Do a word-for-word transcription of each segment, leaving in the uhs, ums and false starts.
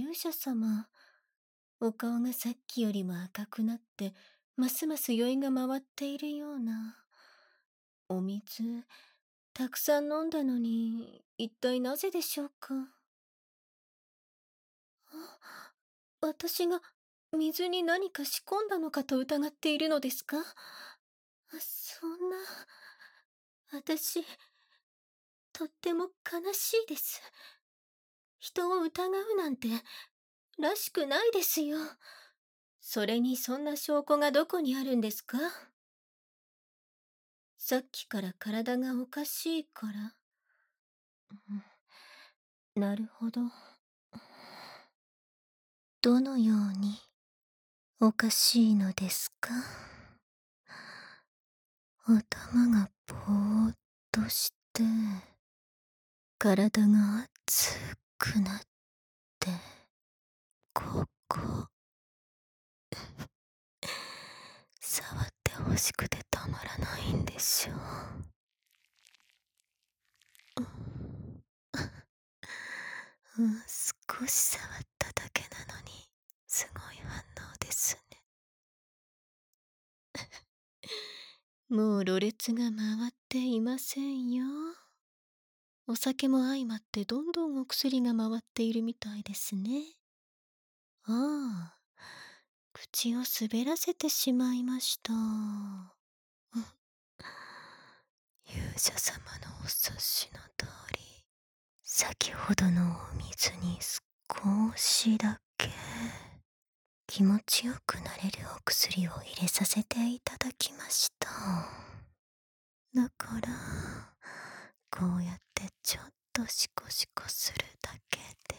勇者様、お顔がさっきよりも赤くなって、ますます酔いが回っているような。お水、たくさん飲んだのに、一体なぜでしょうか。あ、私が水に何か仕込んだのかと疑っているのですか。あ、そんな、私、とっても悲しいです。人を疑うなんて、らしくないですよ。それにそんな証拠がどこにあるんですか。さっきから体がおかしいから。うん、なるほど。どのようにおかしいのですか。頭がぼーっとして体が熱くなってここ触ってほしくてたまらないんでしょう。うん、少し触っただけなのにすごい反応ですね。もうろれつが回っていませんよ。お酒も相まってどんどんお薬が回っているみたいですね。ああ、口を滑らせてしまいました。勇者様のお察しの通り、先ほどのお水に少しだけ気持ちよくなれるお薬を入れさせていただきました。だから、こうやってちょっとシコシコするだけで、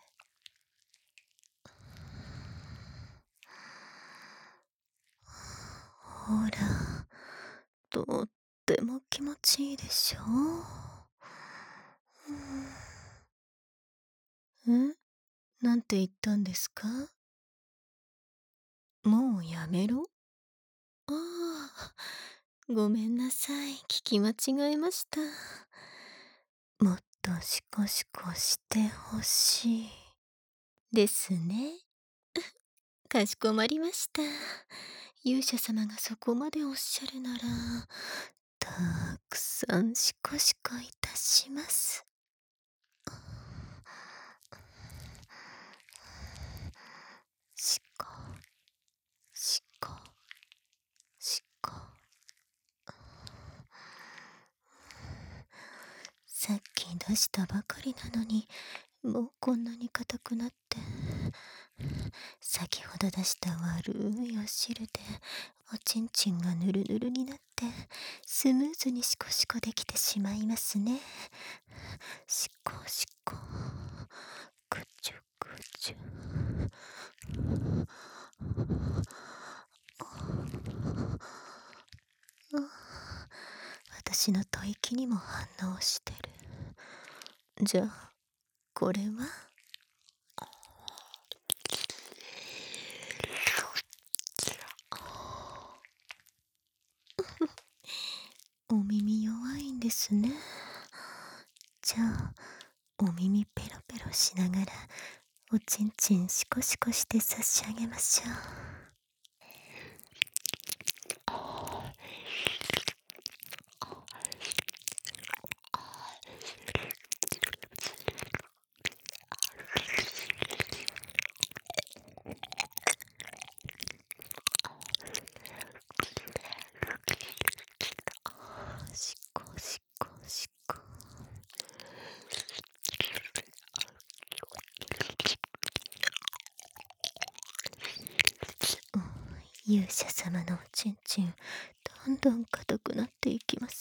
ほら、とっても気持ちいいでしょう。ん？なんて言ったんですか？もうやめろ？ああ、ごめんなさい。聞き間違えました。もっとシコシコしてほしい。ですね。かしこまりました。勇者様がそこまでおっしゃるなら、たくさんシコシコいたします。シコ、シコ、シコ。さっき出したばかりなのに、もうこんなに硬くなって。先ほど出した悪いお汁でおちんちんがぬるぬるになってスムーズにシコシコできてしまいますね。シコシコ、ぐちゅぐちゅ。私の吐息にも反応してる。じゃあこれはお耳弱いんですね。じゃあお耳ペロペロしながらおちんちんシコシコして差し上げましょう。シコシコシコ。勇者様のおちんちんどんどん硬くなっていきます。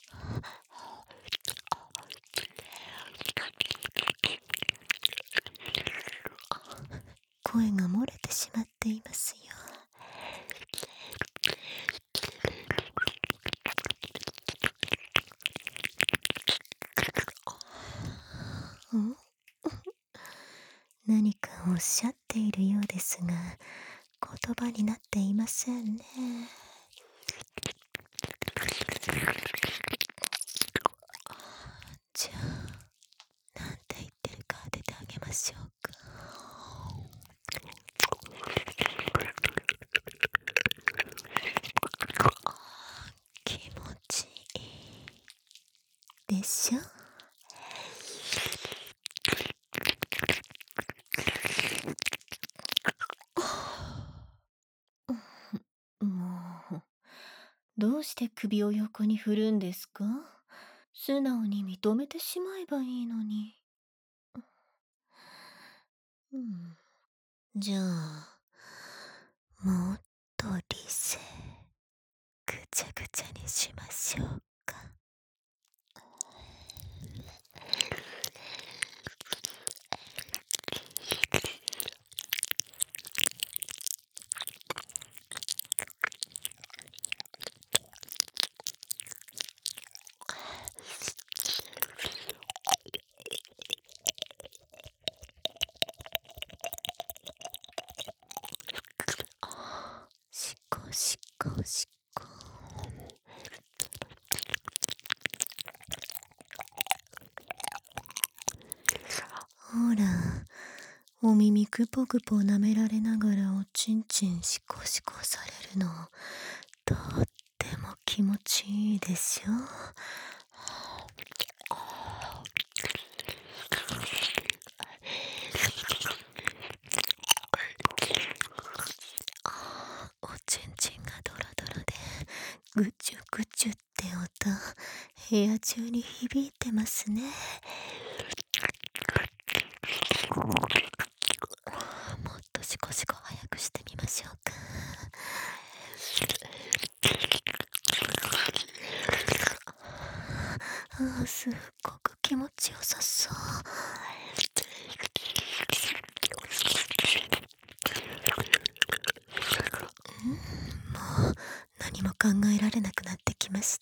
声が漏れてしまっていますよ。ん？何かおっしゃっているようですが、言葉になっていませんね。じゃあ、なんて言ってるか当ててあげましょうか。 どうして首を横に振るんですか？素直に認めてしまえばいいのに。うん。じゃあ、もっと理性、ぐちゃぐちゃにしましょうか。しこしこしこ。ほら、お耳くぽくぽ舐められながらおちんちんしこしこされるの、とっても気持ちいいでしょ。おちんちんがドロドロでぐちゅぐちゅって音、部屋中に響いてますね。もっとシコシコ早くしてみましょうか。ああ、すっごく気持ちよさそう。うん、もう何も考えられなくなってきました。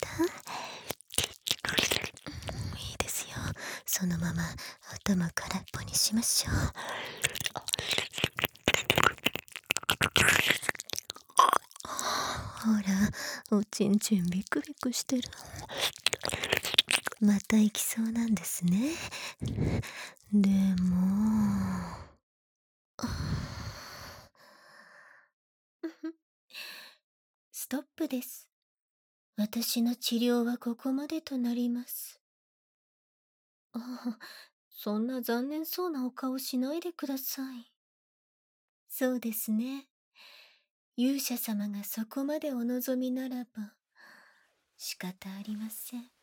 いいですよ。そのまま頭空っぽにしましょう。ほら、おちんちんビクビクしてる。また行きそうなんですね。でもストップです。私の治療はここまでとなります。ああ、そんな残念そうなお顔しないでください。そうですね。勇者様がそこまでお望みならば仕方ありません。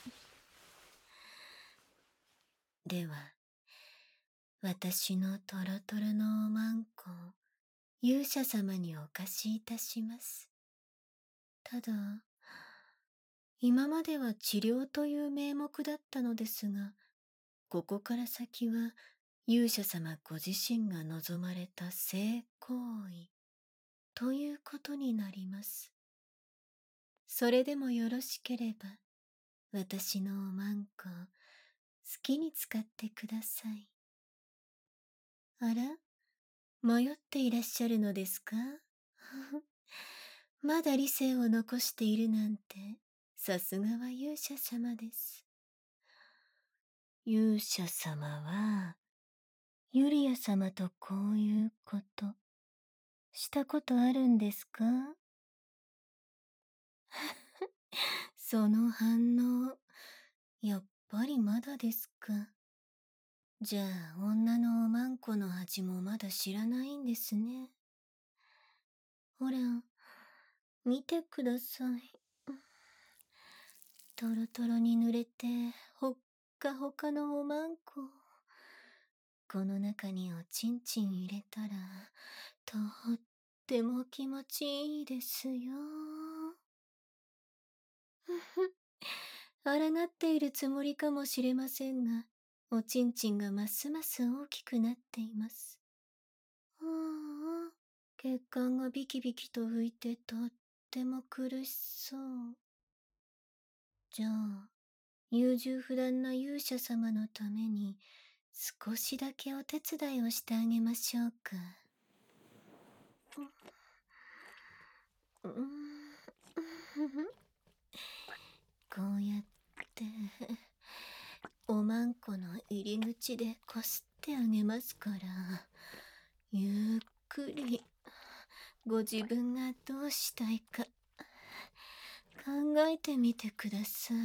では、私のトロトロのおまんこを勇者様にお貸しいたします。ただ、今までは治療という名目だったのですが、ここから先は勇者様ご自身が望まれた性行為ということになります。それでもよろしければ、私のおまんこ好きに使ってください。あら、迷っていらっしゃるのですか？まだ理性を残しているなんて、さすがは勇者様です。勇者様は、ユリア様とこういうこと、したことあるんですか？その反応、やっぱりまだですか。じゃあ、女のおまんこの味もまだ知らないんですね。ほら、見てください。トロトロに濡れて、ほっかほかのおまんこ。この中におちんちん入れたら、とっても気持ちいいですよ。ふふ。抗っているつもりかもしれませんが、おちんちんがますます大きくなっています。ああ、血管がビキビキと浮いてとっても苦しそう。じゃあ、優柔不断な勇者様のために少しだけお手伝いをしてあげましょうか。うーん、こうやっておまんこの入り口でこすってあげますから、ゆっくりご自分がどうしたいか考えてみてください。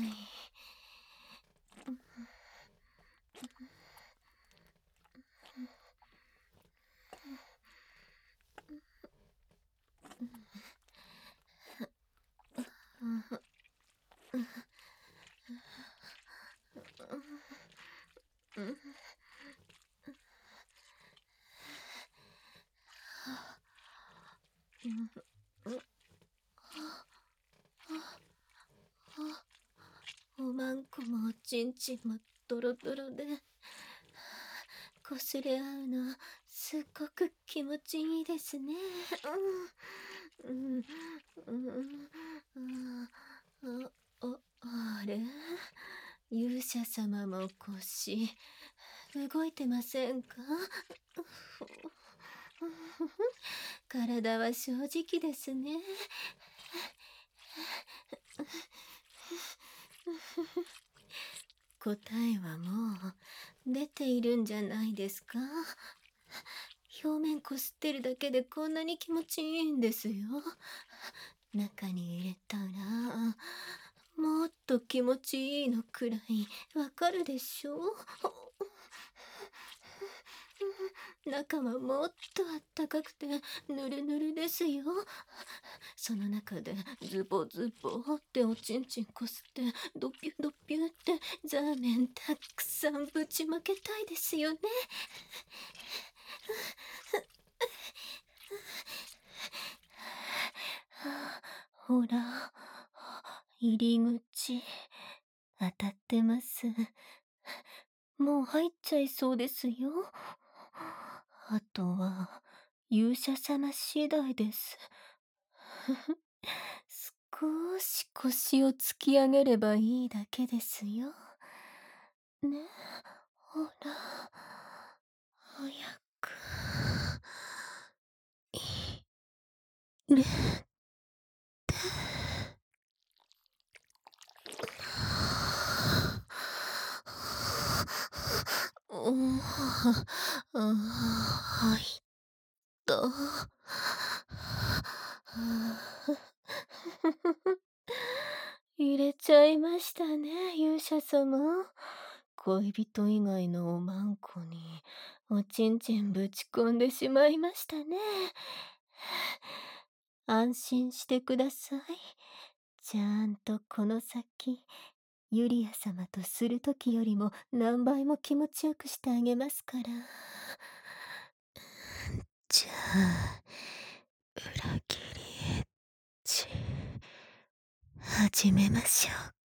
うん、う、おまんこもおちんちんもドロドロで、擦れ合うのすっごく気持ちいいですね。うん、うん、うん、うん、あ、あ、あれ、勇者様も腰動いてませんか？体は正直ですね。答えはもう出ているんじゃないですか？表面こすってるだけでこんなに気持ちいいんですよ。中に入れたらもっと気持ちいいのくらいわかるでしょ？中はもっとあったかくてぬるぬるですよ。その中でズボズボっておちんちんこすってドピュドピュってザーメンたくさんぶちまけたいですよね。ほら、入り口当たってます。もう入っちゃいそうですよ。あとは勇者様次第です。少し腰を突き上げればいいだけですよ。ね、ほら、早く。入れて。おん、あ、入った。入れちゃいましたね、勇者様。恋人以外のおまんこにおちんちんぶち込んでしまいましたね。安心してください。ちゃんとこの先、ユリア様とするときよりも何倍も気持ちよくしてあげますから。じゃあ、裏切りエッチ始めましょうか。